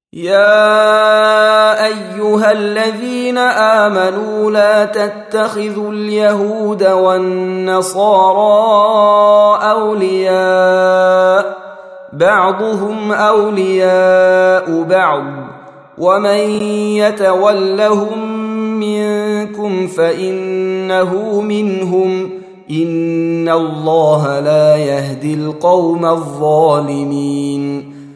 يا أيها الذين آمنوا لا تتخذوا اليهود والنصارى أولياء بعضهم أولياء بعض ومن يتولهم منكم فإنه منهم إن الله لا يهدي القوم الظالمين